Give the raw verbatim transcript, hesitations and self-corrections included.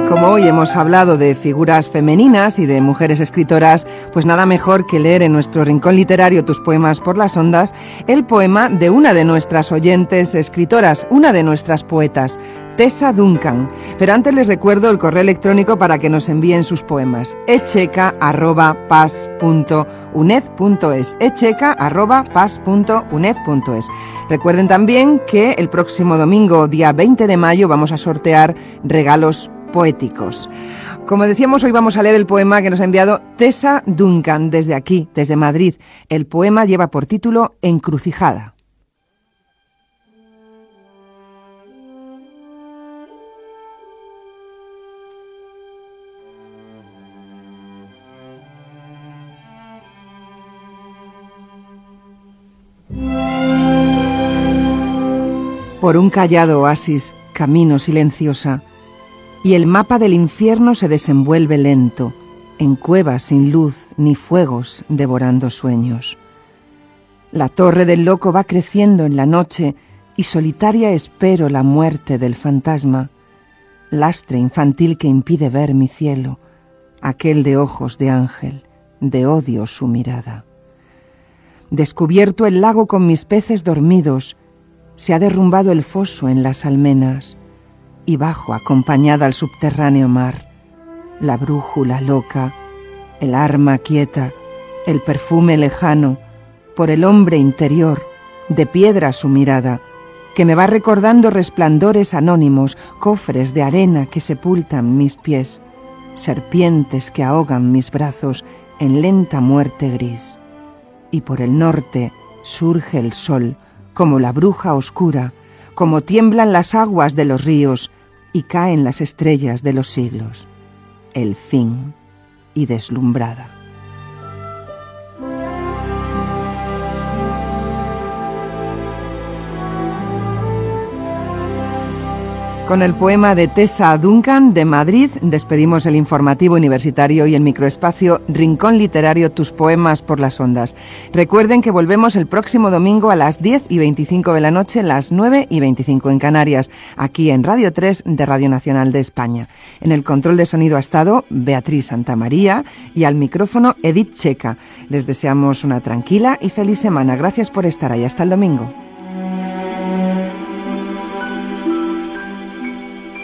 Como hoy hemos hablado de figuras femeninas y de mujeres escritoras, pues nada mejor que leer en nuestro rincón literario Tus poemas por las ondas, el poema de una de nuestras oyentes escritoras, una de nuestras poetas, Tessa Duncan. Pero antes les recuerdo el correo electrónico para que nos envíen sus poemas, echeca arroba pas punto uned punto es, echeca arroba pas punto uned punto es. Recuerden también que el próximo domingo, día veinte de mayo, vamos a sortear regalos poéticos. Como decíamos, hoy vamos a leer el poema que nos ha enviado Tessa Duncan desde aquí, desde Madrid. El poema lleva por título Encrucijada. Por un callado oasis camino silenciosa, y el mapa del infierno se desenvuelve lento, en cuevas sin luz ni fuegos devorando sueños. La torre del loco va creciendo en la noche y solitaria espero la muerte del fantasma, lastre infantil que impide ver mi cielo, aquel de ojos de ángel, de odio su mirada. Descubierto el lago con mis peces dormidos, se ha derrumbado el foso en las almenas, y bajo acompañada al subterráneo mar, la brújula loca, el arma quieta, el perfume lejano, por el hombre interior, de piedra su mirada, que me va recordando resplandores anónimos, cofres de arena que sepultan mis pies, serpientes que ahogan mis brazos en lenta muerte gris. Y por el norte surge el sol, como la bruja oscura, como tiemblan las aguas de los ríos y caen las estrellas de los siglos. El fin y deslumbrada. Con el poema de Tessa Duncan de Madrid despedimos el informativo universitario y el microespacio Rincón Literario Tus poemas por las ondas. Recuerden que volvemos el próximo domingo a las diez y veinticinco de la noche, las nueve y veinticinco en Canarias, aquí en Radio tres de Radio Nacional de España. En el control de sonido ha estado Beatriz Santamaría y al micrófono Edith Checa. Les deseamos una tranquila y feliz semana. Gracias por estar ahí. Hasta el domingo.